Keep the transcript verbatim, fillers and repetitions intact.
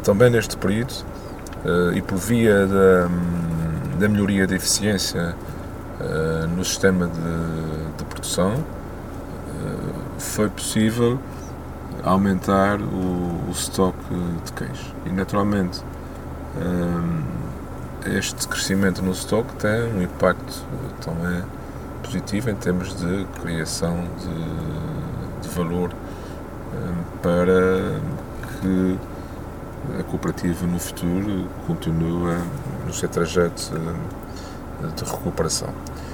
também neste período, e por via da, da melhoria da eficiência no sistema de, de produção, foi possível aumentar o, o estoque de queijo. E naturalmente este crescimento no estoque tem um impacto também positivo em termos de criação de, de valor para que a cooperativa no futuro continue no seu trajeto de recuperação.